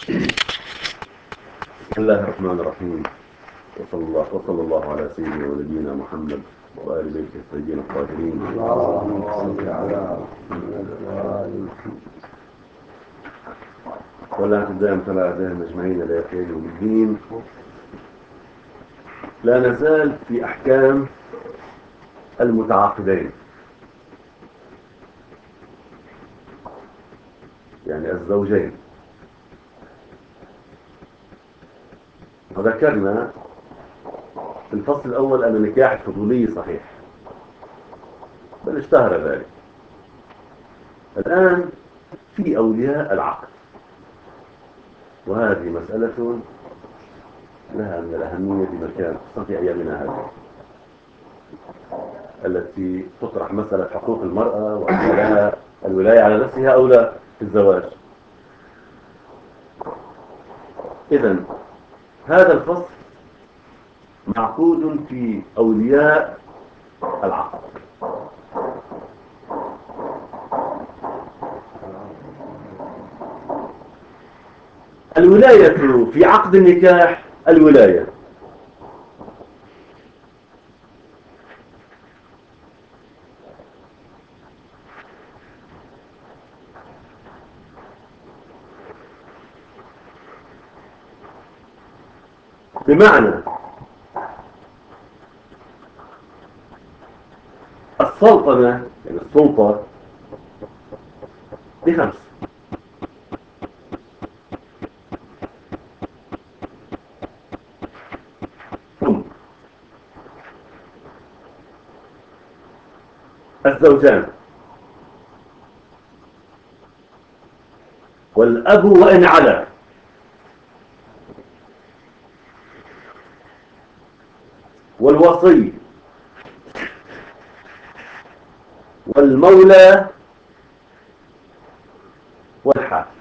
بسم الله الرحمن الرحيم. وصلى الله على سيدنا ونبينا محمد وآل بيته الطيبين الطاهرين. اللهم صل على محمد وآل محمد. ولا تدام فلا أعدائهم أجمعين إلى يوم الدين. لا نزال في أحكام المتعاقدين، يعني الزوجين. وذكرنا في الفصل الأول أن النكاح الفضولي صحيح، بل اشتهر ذلك. الآن في أولياء العقد، وهذه مسألة لها من الأهمية بمكان، خصوصا في أيامنا هذه التي تطرح مسألة حقوق المرأة والولاية على نفسها أو لا في الزواج. إذن هذا الفصل معقود في أولياء العقد. الولاية في عقد النكاح، الولاية بمعنى السلطنة، يعني السلطة بخمس: الزوجان، والأب وإن علا، والوصي، والمولى، والحاكم.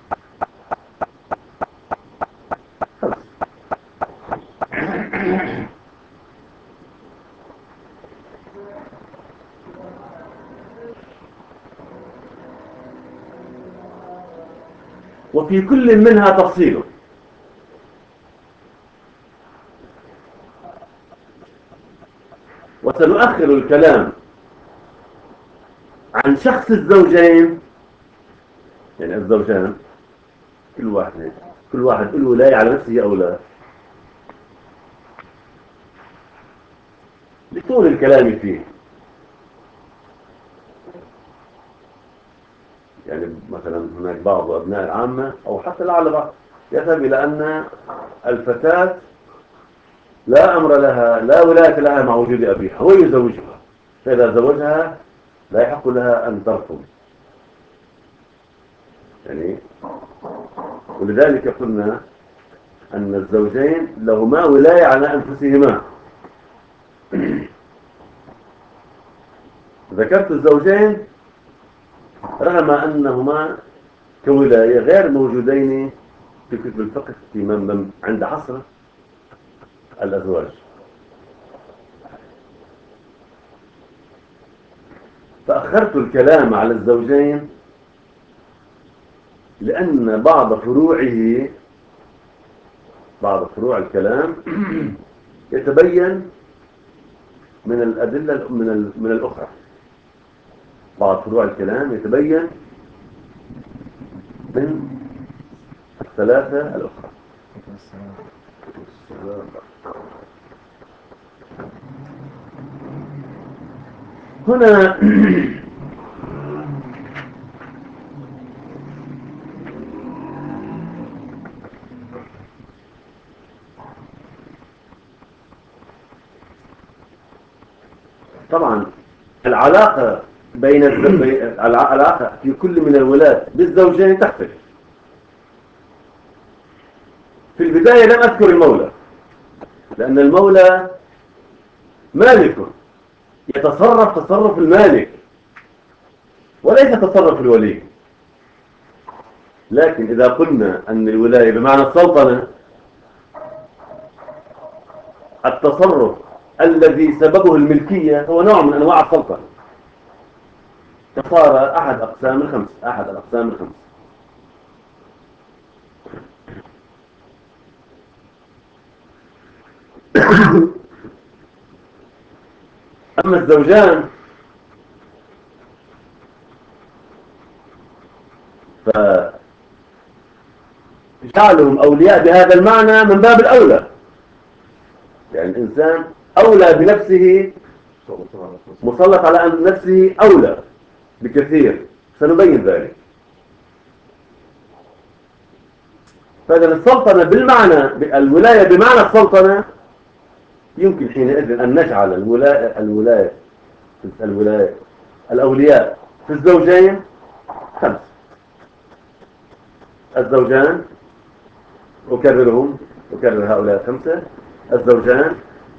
وفي كل منها تفصيل. وسنؤخر الكلام عن شخص الزوجين، يعني الزوجان كل واحد له ولاية على نفسه أو لا، لطول الكلام فيه. يعني مثلا هناك بعض أبناء العامة أو حتى لعل بعض يذهب إلى أن الفتاة لا أمر لها، لا ولاية لها مع وجود أبيها، هو يزوجها، فإذا زوجها لا يحق لها أن ترفض. يعني ولذلك قلنا أن الزوجين لهما ولاية على أنفسهما. ذكرت الزوجين رغم أنهما كولاية غير موجودين في كتب الفقه في عند عصر الأزواج. فأخرت الكلام على الزوجين لأن بعض فروع الكلام يتبين من الأدلة من الأخرى. بعض فروع الكلام يتبين من الثلاثة الأخرى. هنا طبعا العلاقة العلاقة في كل من الولاة بالزوجين تختلف. في البداية لم أذكر المولى، لأن المولى مالك يتصرف تصرف المالك وليس تصرف الولي. لكن إذا قلنا أن الولاية بمعنى السلطنة، التصرف الذي سببه الملكية هو نوع من أنواع السلطنة، فصار أحد الأقسام الخمس. أما الزوجان فجعلهم أولياء بهذا المعنى من باب الأولى، يعني الإنسان أولى بنفسه، مسلط على أن نفسه أولى بكثير، سنبين ذلك. فإذا السلطنة بالمعنى، الولاية بمعنى السلطنة، يمكن حينئذ أن نجعل الولاية الأولياء في الزوجين 5. الزوجان، أكرر هؤلاء 5: الزوجان،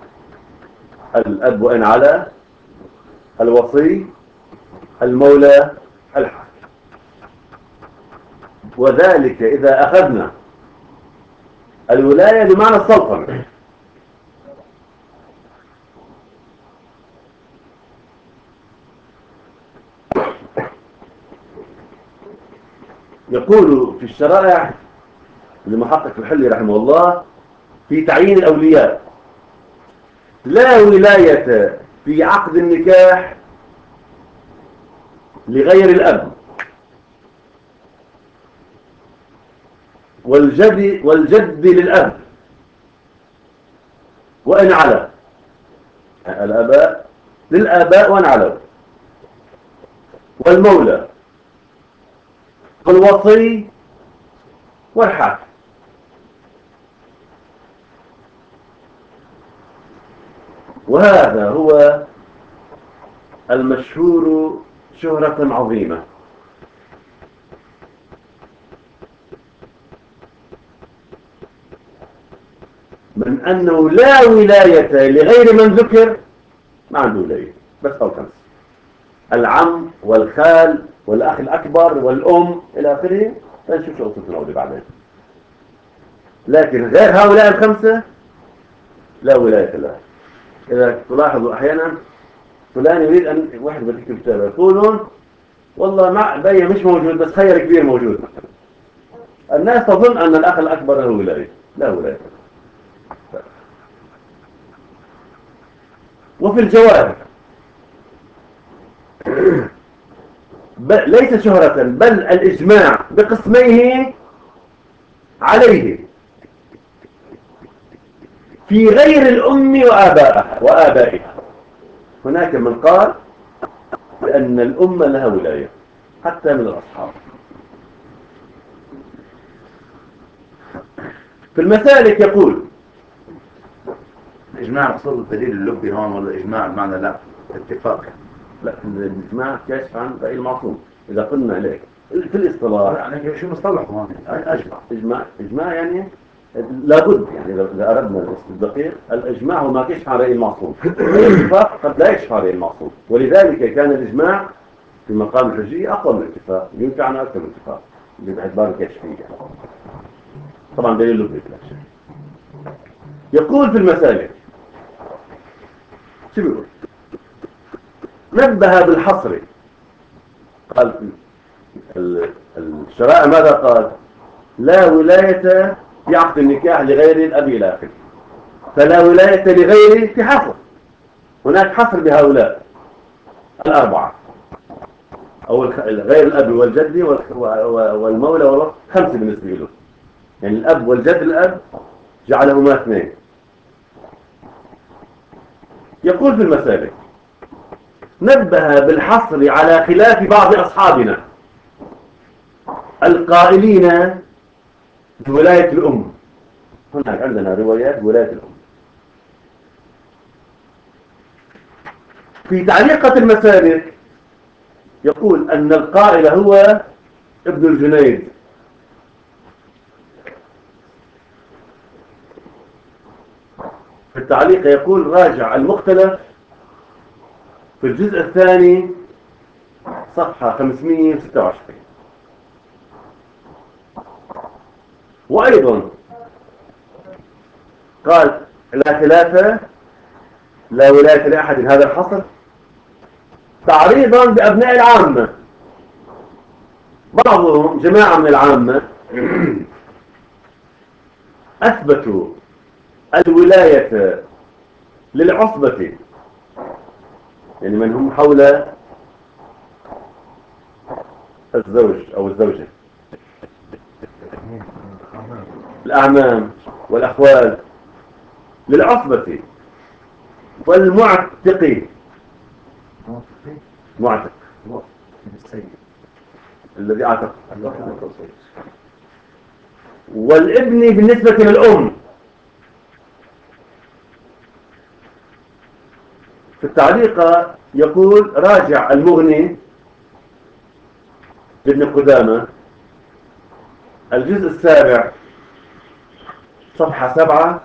الأب وإن علا، الوصي، المولى، الحاكم. وذلك إذا أخذنا الولاية بمعنى السلطنة. يقول في الشرائع لمحقق الحلي رحمه الله في تعيين الأولياء: لا ولاية في عقد النكاح لغير الأب والجد للأب وإن علا، الآباء للآباء وإن علوا، والمولى والوصي والحاكم. وهذا هو المشهور شهرة عظيمة، من أنه لا ولاية لغير من ذكر، ما عنده ولاية، بس هو 5: العم والخال والأخ الأكبر والأم إلى آخره. نشوف شو قصة الأولى بعدين. لكن غير هؤلاء 5 لا ولاية له. إذا تلاحظوا أحيانا فلان يريد أن واحد بيكتب كتاب، يقولون والله مع بي مش موجود بس خير كبير موجود. الناس تظن أن الأخ الأكبر له ولاية، لا ولاية. وفي الجواز ليس شهرة بل الإجماع بقسميه عليه في غير الأم وآبائها. هناك من قال بأن الأم لها ولاية حتى من الأصحاب. في المسالك يقول الإجماع مقصود الدليل اللبي هون، ولا إجماع بمعنى لا اتفاق؟ لا، الإجماع كاشف عن رأي المعصوم. إذا قلنا عليك في الاصطلاح يعني شو مصطلح هون؟ إجماع يعني لابد، يعني إذا أردنا الدقيق، الإجماع هو ما كشف عن رأي المعصوم. الاتفاق قد لا يكشف عن رأي المعصوم، ولذلك كان الإجماع في مقام الحجية أقوى من الاتفاق، يمكن عنه أكثر من الاتفاق باعتبار الكشفية. طبعا دليل لبي لا شك. يقول في المسالك شو بيقول؟ نبه بالحصر. قال الشرائع ماذا قال؟ لا ولاية في عقد النكاح لغير الأب إلى آخره، فلا ولاية لغيره في حصر. هناك حصر بهؤلاء 4 أو غير الأب والجد والمولى والوصي 5 بالنسبة له، يعني الأب والجد الأب جعلهما 2. يقول في المسالك: نبه بالحصر على خلاف بعض أصحابنا القائلين بولاية الأم. هناك عندنا روايات ولاية الأم. في تعليقة المسالك يقول أن القائل هو ابن الجنيد، في التعليق يقول: راجع المختلف في الجزء الثاني صفحة 526. وأيضا قال: لا خلاف، لا ولاية لأحد هذا الحصر، تعريضا بأبناء العامة. بعضهم جماعة من العامة أثبتوا الولاية للعصبة، يعني من هم حول الزوج أو الزوجة، الأعمام والأخوال، للعصبة والمعتق، معتق الذي اعتق، والابن بالنسبة للأم. في التعليق يقول راجع المغني لابن قدامة الجزء السابع صفحة 7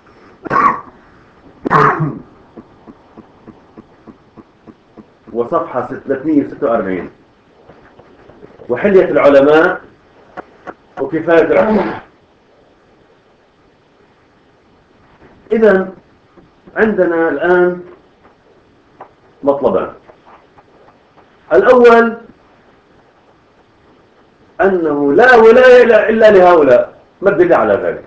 وصفحة 346، وحلية العلماء وكفاية العلماء. إذن عندنا الآن مطلبان. الأول أنه لا ولاية إلا لهؤلاء. ما الدليل على ذلك؟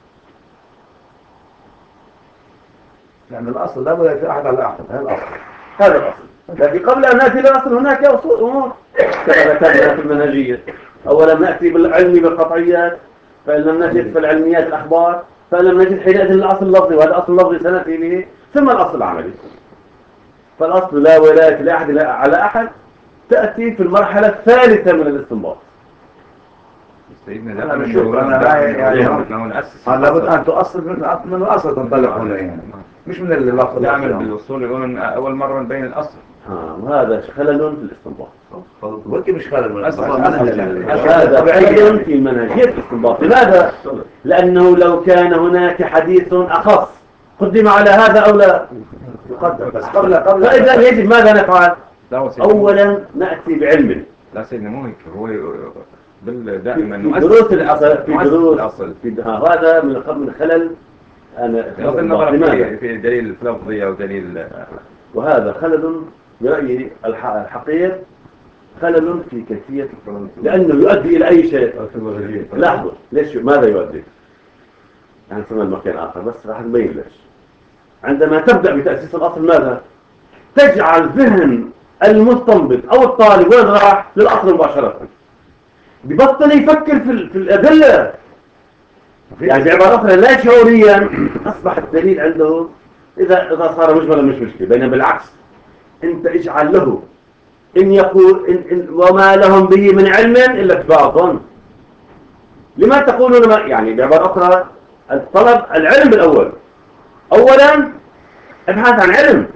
يعني الأصل لا ولاية أحد على أحد، هذا الأصل. هذا الأصل. لكن قبل أن نأتي للأصل هناك أمور كما ذكرنا في المنهجية. أولا نأتي بالعلم بالقطعيات، فإن لم نجد في العلميات الأخبار، فإن لم نجد حينئذ الأصل اللفظي، وهذا أصل لفظي سنأتي به، ثم الأصل العملي. فالأصل لا ولاية لأحد على أحد تأتي في المرحلة الثالثة من الاستنباط. سيدنا أنا بشوف أنا لابد أن تؤصل من الأصل تنطلق هنا، يعني مش من اللفظ. نعمل بالوصول الأول أول مرة نبين الأصل. وهذا خلل في الاستنباط. ولكن مش خلل من الأصل. هذا خلل في منهجية الاستنباط. لماذا؟ لأنه لو كان هناك حديث أخص قدم على هذا أو لا يقدم، بس قبل فإذا يجب ماذا نفعل؟ أولا نأتي بعلم. لا سيدنا مو هيك، هو دائما في دروس الأصل، في دروس الأصل، هذا من خلل. أنا بغض النظر في دليل لفظي أو دليل، وهذا خلل برأيي الحقير، خلل في كيفية، لأنه يؤدي إلى أي شيء. لاحظوا ليش ماذا يؤدي؟ يعني نسمى المكان آخر بس راح نبين ليش. عندما تبدأ بتأسيس الأصل ماذا؟ تجعل ذهن المستنبط أو الطالب وين راح؟ للأصل مباشرة، ببطل يفكر في الأدلة. يعني بعبارة أخرى لا شعوريا أصبح الدليل عنده إذا صار مجملا مش مشكلة، بينما بالعكس أنت اجعل له إن يقول إن وما لهم به من علم إلا اتباع الظن. لما تقولون ما يعني بعبارة أخرى الطلب العلم بالأول. أولا ابحث عن علم،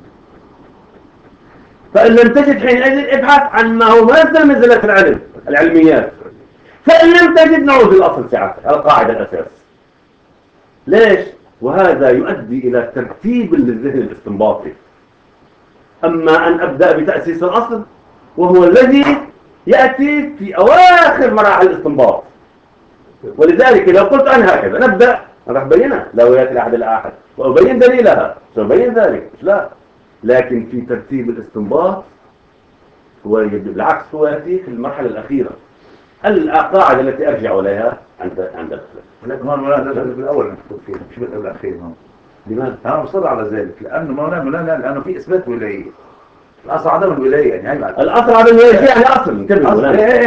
فإن لم تجد حينئذ ابحث عن ما هو منزل منزلة العلم العلميات، فإن لم تجد نعود الأصل ساعتها القاعدة الأساس. ليش؟ وهذا يؤدي إلى ترتيب للذهن الاستنباطي. أما أن أبدأ بتأسيس الأصل وهو الذي يأتي في أواخر مراحل الاستنباط. ولذلك لو قلت أنا هكذا نبدأ راح بينها لا ولاية لأحد إلا أحد وأبين دليلها سأبين ذلك، لا. لكن في ترتيب الاستنباط هو بالعكس، هو يأتي في المرحلة الأخيرة، القاعدة التي أرجع إليها عند الخلاف. لكن هون بالأول نكتب فيه مش بالأخير. هون لماذا؟ أنا مصر على ذلك لأنه ما لأنه في إثبات ولاية. الأصل عدم الولاية، يعني الأصل عدم الولاية يعني أصل انتبه.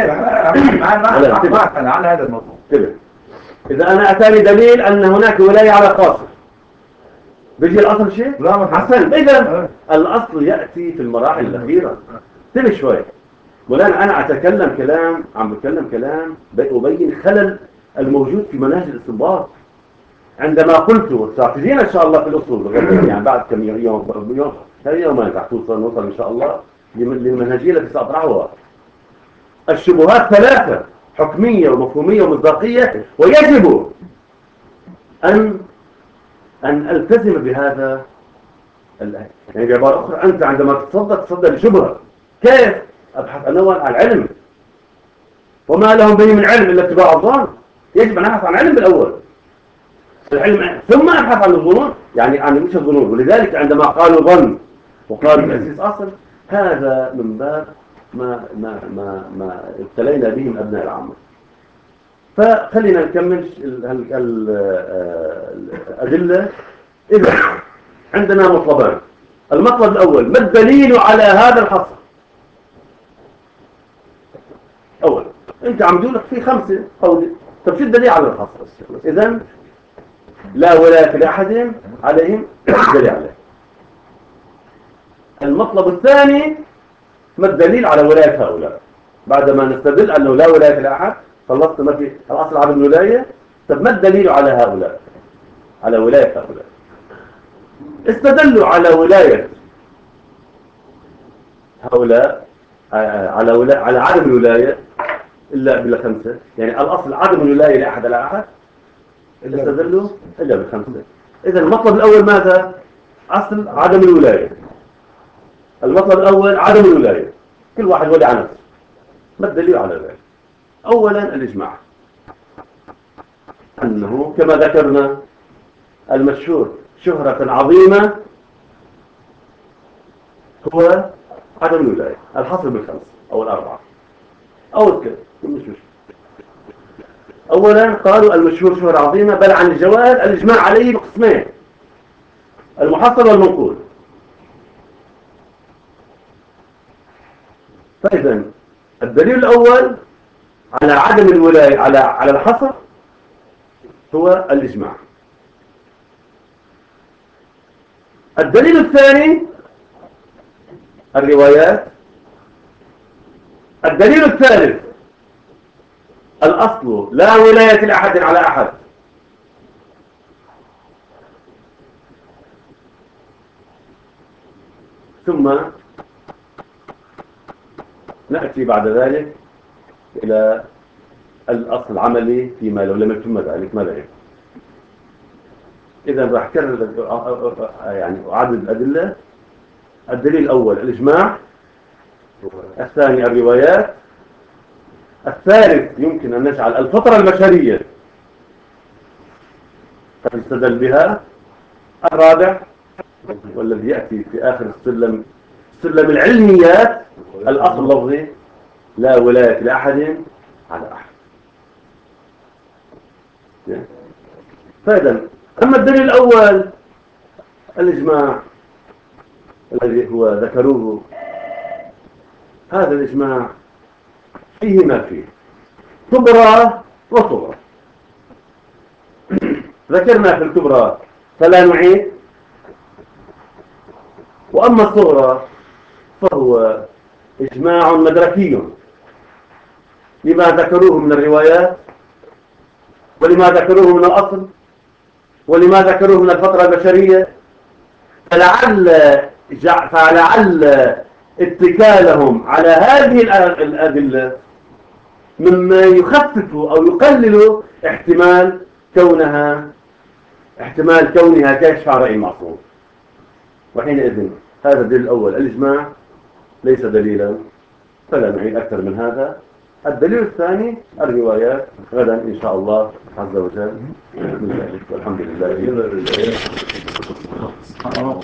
أنا على هذا الموضوع. انتبه. إذا أنا أتاني دليل أن هناك ولاية على قاصر، بيجي الأصل شيء؟ لا حسن. إذا الأصل يأتي في المراحل الأخيرة. انتبه شوي. والآن أنا عم بتكلم كلام أبين خلل الموجود في مناهج الاستنباط. عندما قلت وستعتدين إن شاء الله في الأصول يعني بعد كم يومين راح نوصل إن شاء الله للمنهجية التي سأطرحها. الشبهات ثلاثة: حكمية ومفهومية ومصداقية، ويجب أن ألتزم بهذا. يعني بعبارة أخرى أنت عندما تتصدى لشبهة كيف؟ أبحث أنوع عن علم، وما لهم به من علم إلا اتباع الظن. يجب أن أبحث عن علم بالأول العلم، ثم أبحث عن الظنون، يعني عن مش الظنون. ولذلك عندما قالوا ظن وقالوا تأسيس أصل، هذا من باب ما ابتلينا بهم أبناء العامة. فخلينا نكمل الأدلة. إذا عندنا مطلبان. المطلب الأول: ما الدليل على هذا الحصر؟ أولا أنت عم تقول لك في 5 قول، طب شو الدليل على الحصر؟ إذن لا ولاية لأحد عليهم دليل عليه. المطلب الثاني: ما الدليل على ولاية هؤلاء؟ بعدما نستدل أنه لا ولاية لأحد، خلصت ما في الأصل عدم الولاية، طب ما الدليل على هؤلاء؟ على ولاية هؤلاء. استدلوا على ولاية هؤلاء على عدم الولاية إلا بال5، يعني الأصل عدم الولاية لأحد على أحد، استدلوا إلا ب5. إذا المطلب الأول ماذا؟ أصل عدم الولاية. المطلب الأول عدم الولاية، كل واحد ولي على نفسه. ما الدليل على ذلك؟ أولا الإجماع، أنه كما ذكرنا المشهور شهرة عظيمة هو عدم الولاية، الحصر ب5 أو 4 أو الكذا، مش مشكلة. أولا قالوا المشهور شهرة عظيمة، بل عن الجواز الإجماع عليه بقسمين: المحصل والمنقول. فإذا الدليل الأول على عدم الولاية على الحصر هو الإجماع. الدليل الثاني الروايات. الدليل الثالث الأصل لا ولاية لأحد على أحد. ثم نأتي بعد ذلك إلى الأصل العملي فيما لو لم يتم ذلك ماذا يكون. إذا راح أكرر يعني أعدد الأدلة. الدليل الأول الإجماع، الثاني الروايات، الثالث يمكن أن نجعل الفطرة البشرية فنستدل بها، الرابع والذي يأتي في آخر السلم سلم العلميات الأصل اللفظي لا ولاية لأحد على أحد. فإذا أما الدليل الأول الإجماع الذي هو ذكروه، هذا الإجماع فيه ما فيه كبرى وصغرى. ذكرنا في الكبرى فلا نعيد، وأما الصغرى فهو إجماع مدركي لما ذكروه من الروايات، ولما ذكروه من الأصل، ولما ذكروه من الفترة البشرية. فلعل اتكالهم على هذه الأدلة مما يخفف أو يقلل احتمال كونها كشف عن رأي معصوم. وحينئذ هذا الدليل الأول الإجماع ليس دليلا، فلا نعيد أكثر من هذا. الدليل الثاني الروايات، غدا إن شاء الله عز وجل من ذلك، والحمد لله.